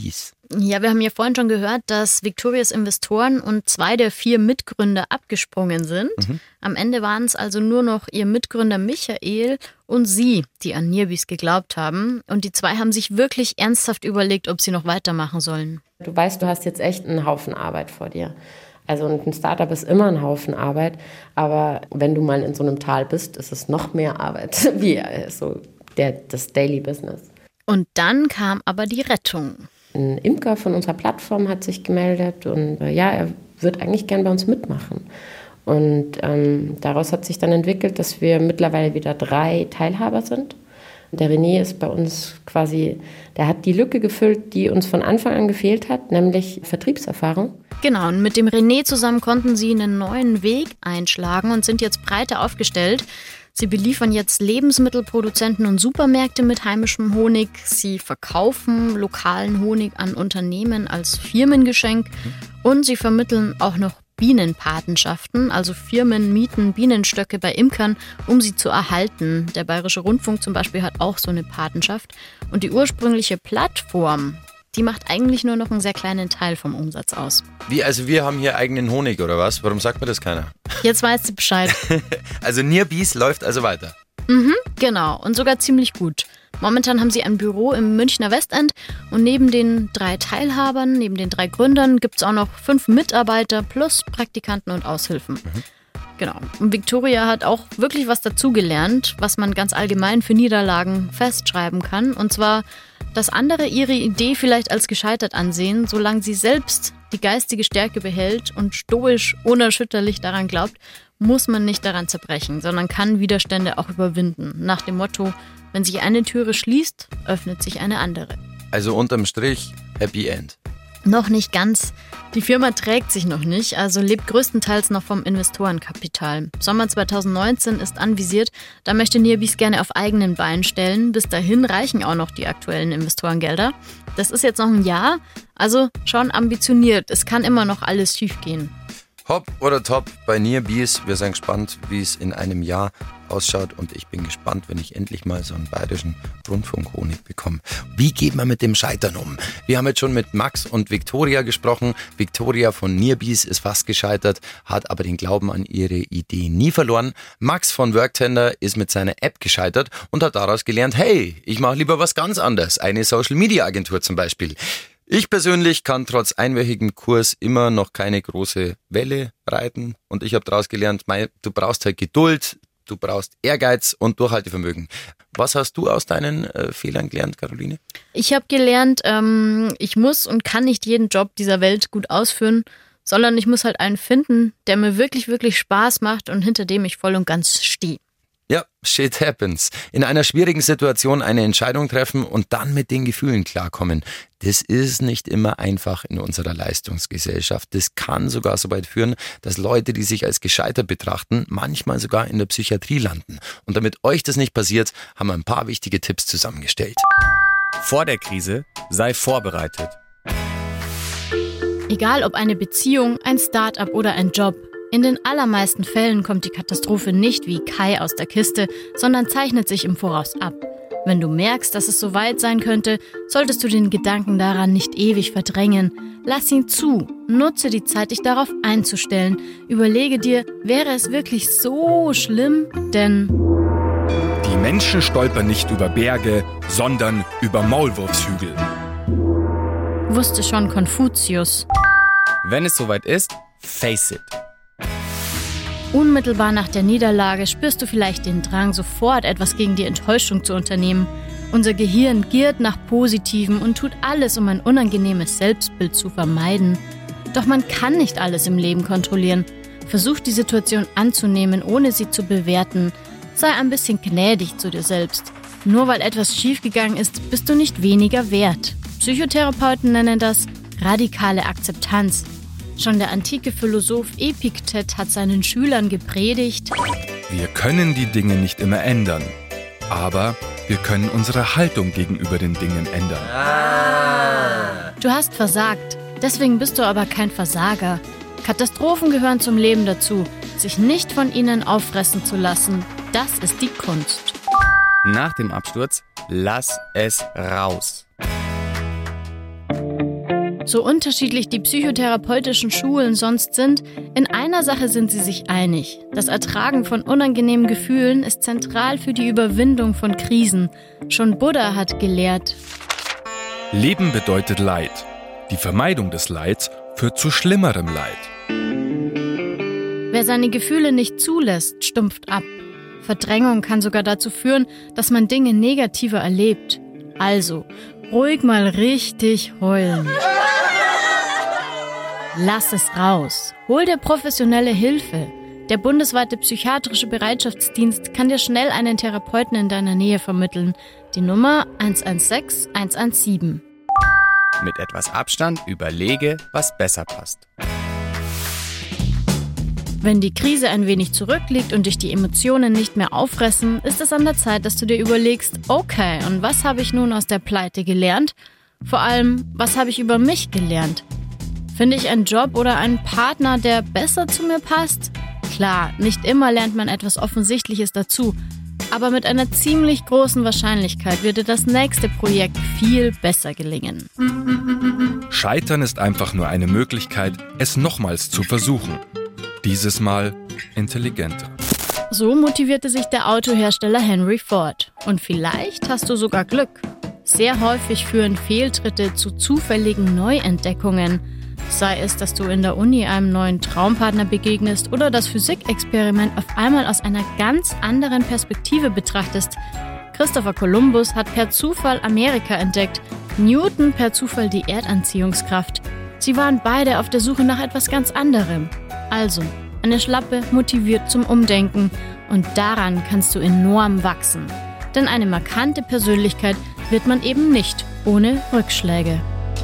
Ja, wir haben ja vorhin schon gehört, dass Victorias Investoren und zwei der vier Mitgründer abgesprungen sind. Mhm. Am Ende waren es also nur noch ihr Mitgründer Michael und sie, die an Nearbies geglaubt haben. Und die zwei haben sich wirklich ernsthaft überlegt, ob sie noch weitermachen sollen. Du weißt, du hast jetzt echt einen Haufen Arbeit vor dir. Also ein Startup ist immer ein Haufen Arbeit, aber wenn du mal in so einem Tal bist, ist es noch mehr Arbeit wie so der, das Daily Business. Und dann kam aber die Rettung. Ein Imker von unserer Plattform hat sich gemeldet und äh, ja, er wird eigentlich gern bei uns mitmachen. Und ähm, daraus hat sich dann entwickelt, dass wir mittlerweile wieder drei Teilhaber sind. Der René ist bei uns quasi, der hat die Lücke gefüllt, die uns von Anfang an gefehlt hat, nämlich Vertriebserfahrung. Genau, und mit dem René zusammen konnten sie einen neuen Weg einschlagen und sind jetzt breiter aufgestellt. Sie beliefern jetzt Lebensmittelproduzenten und Supermärkte mit heimischem Honig. Sie verkaufen lokalen Honig an Unternehmen als Firmengeschenk. Und sie vermitteln auch noch Bienenpatenschaften, also Firmen mieten Bienenstöcke bei Imkern, um sie zu erhalten. Der Bayerische Rundfunk zum Beispiel hat auch so eine Patenschaft. Und die ursprüngliche Plattform, die macht eigentlich nur noch einen sehr kleinen Teil vom Umsatz aus. Wie, also wir haben hier eigenen Honig oder was? Warum sagt mir das keiner? Jetzt weißt du Bescheid. Also Nearbies läuft also weiter. Mhm, genau. Und sogar ziemlich gut. Momentan haben sie ein Büro im Münchner Westend und neben den drei Teilhabern, neben den drei Gründern gibt es auch noch fünf Mitarbeiter plus Praktikanten und Aushilfen. Mhm. Genau. Und Victoria hat auch wirklich was dazugelernt, was man ganz allgemein für Niederlagen festschreiben kann. Und zwar, dass andere ihre Idee vielleicht als gescheitert ansehen, solange sie selbst die geistige Stärke behält und stoisch, unerschütterlich daran glaubt, muss man nicht daran zerbrechen, sondern kann Widerstände auch überwinden. Nach dem Motto, wenn sich eine Türe schließt, öffnet sich eine andere. Also unterm Strich, Happy End. Noch nicht ganz. Die Firma trägt sich noch nicht, also lebt größtenteils noch vom Investorenkapital. Sommer zwanzig neunzehn ist anvisiert, da möchte Nearbies gerne auf eigenen Beinen stellen. Bis dahin reichen auch noch die aktuellen Investorengelder. Das ist jetzt noch ein Jahr, also schon ambitioniert. Es kann immer noch alles schiefgehen. Hopp oder top bei Nearbies. Wir sind gespannt, wie es in einem Jahr ausschaut und ich bin gespannt, wenn ich endlich mal so einen bayerischen Rundfunkhonig bekomme. Wie geht man mit dem Scheitern um? Wir haben jetzt schon mit Max und Victoria gesprochen. Victoria von Nearbies ist fast gescheitert, hat aber den Glauben an ihre Idee nie verloren. Max von Worktender ist mit seiner App gescheitert und hat daraus gelernt, hey, ich mache lieber was ganz anderes. Eine Social-Media-Agentur zum Beispiel. Ich persönlich kann trotz einwöchigem Kurs immer noch keine große Welle reiten und ich habe daraus gelernt, du brauchst halt Geduld, du brauchst Ehrgeiz und Durchhaltevermögen. Was hast du aus deinen äh, Fehlern gelernt, Caroline? Ich habe gelernt, ähm, ich muss und kann nicht jeden Job dieser Welt gut ausführen, sondern ich muss halt einen finden, der mir wirklich, wirklich Spaß macht und hinter dem ich voll und ganz stehe. Ja, shit happens. In einer schwierigen Situation eine Entscheidung treffen und dann mit den Gefühlen klarkommen. Das ist nicht immer einfach in unserer Leistungsgesellschaft. Das kann sogar so weit führen, dass Leute, die sich als gescheitert betrachten, manchmal sogar in der Psychiatrie landen. Und damit euch das nicht passiert, haben wir ein paar wichtige Tipps zusammengestellt. Vor der Krise sei vorbereitet. Egal ob eine Beziehung, ein Start-up oder ein Job. In den allermeisten Fällen kommt die Katastrophe nicht wie Kai aus der Kiste, sondern zeichnet sich im Voraus ab. Wenn du merkst, dass es so weit sein könnte, solltest du den Gedanken daran nicht ewig verdrängen. Lass ihn zu, nutze die Zeit, dich darauf einzustellen. Überlege dir, wäre es wirklich so schlimm? Denn die Menschen stolpern nicht über Berge, sondern über Maulwurfshügel. Wusste schon Konfuzius. Wenn es soweit ist, face it. Unmittelbar nach der Niederlage spürst du vielleicht den Drang, sofort etwas gegen die Enttäuschung zu unternehmen. Unser Gehirn giert nach Positivem und tut alles, um ein unangenehmes Selbstbild zu vermeiden. Doch man kann nicht alles im Leben kontrollieren. Versuch die Situation anzunehmen, ohne sie zu bewerten. Sei ein bisschen gnädig zu dir selbst. Nur weil etwas schiefgegangen ist, bist du nicht weniger wert. Psychotherapeuten nennen das radikale Akzeptanz. Schon der antike Philosoph Epiktet hat seinen Schülern gepredigt: Wir können die Dinge nicht immer ändern, aber wir können unsere Haltung gegenüber den Dingen ändern. Ah. Du hast versagt, deswegen bist du aber kein Versager. Katastrophen gehören zum Leben dazu. Sich nicht von ihnen auffressen zu lassen, das ist die Kunst. Nach dem Absturz, lass es raus. So unterschiedlich die psychotherapeutischen Schulen sonst sind, in einer Sache sind sie sich einig. Das Ertragen von unangenehmen Gefühlen ist zentral für die Überwindung von Krisen. Schon Buddha hat gelehrt: Leben bedeutet Leid. Die Vermeidung des Leids führt zu schlimmerem Leid. Wer seine Gefühle nicht zulässt, stumpft ab. Verdrängung kann sogar dazu führen, dass man Dinge negativer erlebt. Also, ruhig mal richtig heulen. Lass es raus. Hol dir professionelle Hilfe. Der bundesweite psychiatrische Bereitschaftsdienst kann dir schnell einen Therapeuten in deiner Nähe vermitteln. Die Nummer eins eins sechs eins eins sieben. Mit etwas Abstand überlege, was besser passt. Wenn die Krise ein wenig zurückliegt und dich die Emotionen nicht mehr auffressen, ist es an der Zeit, dass du dir überlegst: Okay, und was habe ich nun aus der Pleite gelernt? Vor allem, was habe ich über mich gelernt? Finde ich einen Job oder einen Partner, der besser zu mir passt? Klar, nicht immer lernt man etwas Offensichtliches dazu, aber mit einer ziemlich großen Wahrscheinlichkeit wird dir das nächste Projekt viel besser gelingen. Scheitern ist einfach nur eine Möglichkeit, es nochmals zu versuchen. Dieses Mal intelligenter. So motivierte sich der Autohersteller Henry Ford. Und vielleicht hast du sogar Glück. Sehr häufig führen Fehltritte zu zufälligen Neuentdeckungen. Sei es, dass du in der Uni einem neuen Traumpartner begegnest oder das Physikexperiment auf einmal aus einer ganz anderen Perspektive betrachtest. Christopher Columbus hat per Zufall Amerika entdeckt, Newton per Zufall die Erdanziehungskraft. Sie waren beide auf der Suche nach etwas ganz anderem. Also, eine Schlappe motiviert zum Umdenken und daran kannst du enorm wachsen. Denn eine markante Persönlichkeit wird man eben nicht ohne Rückschläge.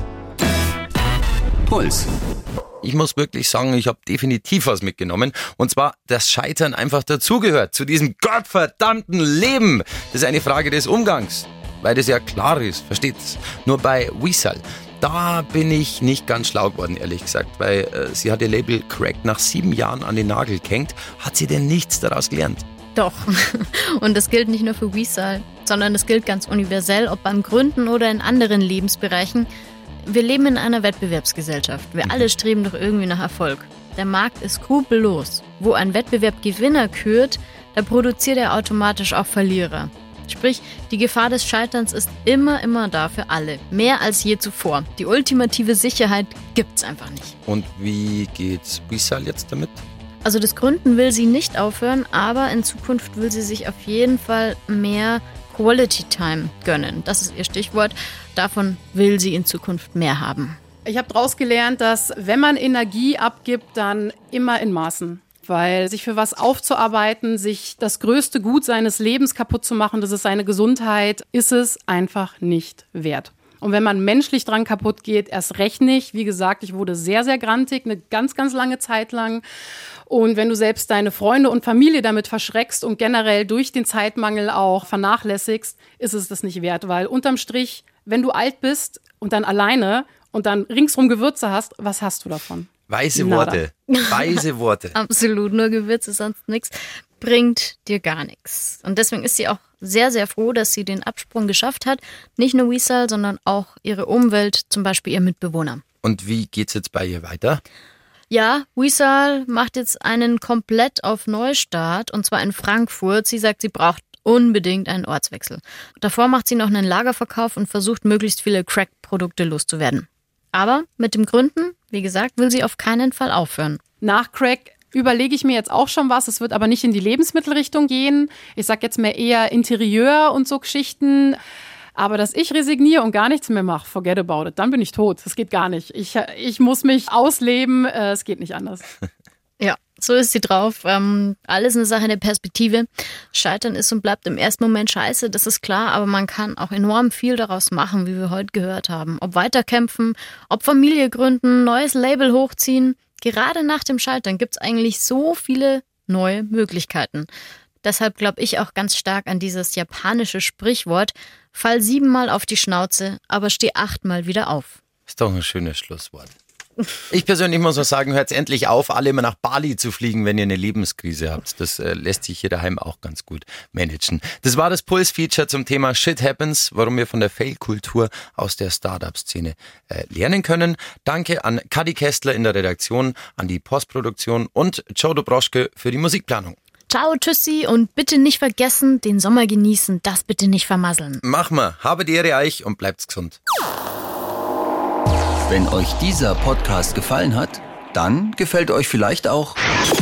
Puls. Ich muss wirklich sagen, ich habe definitiv was mitgenommen. Und zwar, dass Scheitern einfach dazugehört zu diesem gottverdammten Leben. Das ist eine Frage des Umgangs, weil das ja klar ist, versteht's? Nur bei Weasel, da bin ich nicht ganz schlau geworden, ehrlich gesagt, weil äh, sie hat ihr Label Crack nach sieben Jahren an den Nagel gehängt. Hat sie denn nichts daraus gelernt? Doch. Und das gilt nicht nur für Weasel, sondern das gilt ganz universell, ob beim Gründen oder in anderen Lebensbereichen. Wir leben in einer Wettbewerbsgesellschaft. Wir alle streben doch irgendwie nach Erfolg. Der Markt ist skrupellos. Wo ein Wettbewerb Gewinner kürt, da produziert er automatisch auch Verlierer. Sprich, die Gefahr des Scheiterns ist immer, immer da für alle. Mehr als je zuvor. Die ultimative Sicherheit gibt's einfach nicht. Und wie geht's Weasel jetzt damit? Also das Gründen will sie nicht aufhören, aber in Zukunft will sie sich auf jeden Fall mehr Quality Time gönnen. Das ist ihr Stichwort. Davon will sie in Zukunft mehr haben. Ich habe daraus gelernt, dass wenn man Energie abgibt, dann immer in Maßen. Weil sich für was aufzuarbeiten, sich das größte Gut seines Lebens kaputt zu machen, das ist seine Gesundheit, ist es einfach nicht wert. Und wenn man menschlich dran kaputt geht, erst recht nicht. Wie gesagt, ich wurde sehr, sehr grantig, eine ganz, ganz lange Zeit lang. Und wenn du selbst deine Freunde und Familie damit verschreckst und generell durch den Zeitmangel auch vernachlässigst, ist es das nicht wert. Weil unterm Strich, wenn du alt bist und dann alleine und dann ringsrum Gewürze hast, was hast du davon? Weise Worte, weise Worte. Absolut, nur Gewürze, sonst nichts. Bringt dir gar nichts. Und deswegen ist sie auch sehr, sehr froh, dass sie den Absprung geschafft hat. Nicht nur Weasel, sondern auch ihre Umwelt, zum Beispiel ihr Mitbewohner. Und wie geht's jetzt bei ihr weiter? Ja, Weasel macht jetzt einen komplett auf Neustart, und zwar in Frankfurt. Sie sagt, sie braucht unbedingt einen Ortswechsel. Davor macht sie noch einen Lagerverkauf und versucht, möglichst viele Crack-Produkte loszuwerden. Aber mit dem Gründen, wie gesagt, will sie auf keinen Fall aufhören. Nach Crack überlege ich mir jetzt auch schon was. Es wird aber nicht in die Lebensmittelrichtung gehen. Ich sag jetzt mehr eher Interieur und so Geschichten. Aber dass ich resigniere und gar nichts mehr mache, forget about it. Dann bin ich tot. Das geht gar nicht. Ich, ich muss mich ausleben. Es geht nicht anders. Ja, so ist sie drauf. Ähm, alles eine Sache der Perspektive. Scheitern ist und bleibt im ersten Moment scheiße, das ist klar. Aber man kann auch enorm viel daraus machen, wie wir heute gehört haben. Ob weiterkämpfen, ob Familie gründen, neues Label hochziehen. Gerade nach dem Scheitern gibt es eigentlich so viele neue Möglichkeiten. Deshalb glaube ich auch ganz stark an dieses japanische Sprichwort: Fall siebenmal auf die Schnauze, aber steh achtmal wieder auf. Ist doch ein schönes Schlusswort. Ich persönlich muss noch sagen, hört endlich auf, alle immer nach Bali zu fliegen, wenn ihr eine Lebenskrise habt. Das äh, lässt sich hier daheim auch ganz gut managen. Das war das Puls-Feature zum Thema Shit Happens, warum wir von der Fail-Kultur aus der Startup-Szene äh, lernen können. Danke an Kadi Kestler in der Redaktion, an die Postproduktion und Joe Dobroschke für die Musikplanung. Ciao, tschüssi und bitte nicht vergessen, den Sommer genießen, das bitte nicht vermasseln. Mach mal, habe die Ehre euch und bleibt's gesund. Wenn euch dieser Podcast gefallen hat, dann gefällt euch vielleicht auch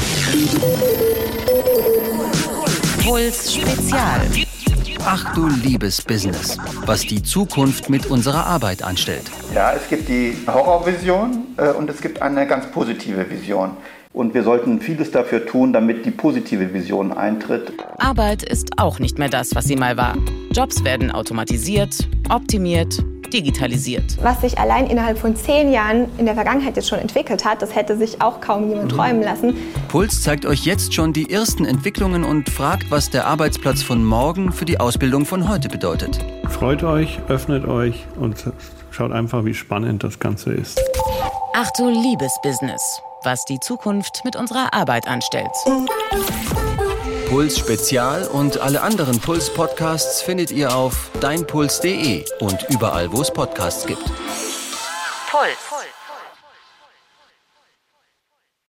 Puls Spezial. Ach du liebes Business, was die Zukunft mit unserer Arbeit anstellt. Ja, es gibt die Horrorvision äh, und es gibt eine ganz positive Vision. Und wir sollten vieles dafür tun, damit die positive Vision eintritt. Arbeit ist auch nicht mehr das, was sie mal war. Jobs werden automatisiert, optimiert, digitalisiert. Was sich allein innerhalb von zehn Jahren in der Vergangenheit jetzt schon entwickelt hat, das hätte sich auch kaum jemand träumen lassen. Puls zeigt euch jetzt schon die ersten Entwicklungen und fragt, was der Arbeitsplatz von morgen für die Ausbildung von heute bedeutet. Freut euch, öffnet euch und schaut einfach, wie spannend das Ganze ist. Ach du liebes Business, was die Zukunft mit unserer Arbeit anstellt. Puls Spezial und alle anderen Puls-Podcasts findet ihr auf deinpuls punkt de und überall, wo es Podcasts gibt. Puls.